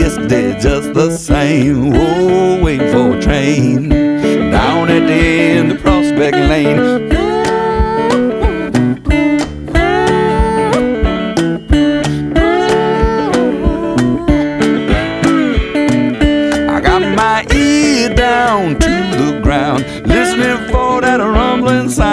yesterday just the same. Oh, waiting for a train down at the end of Prospect Lane.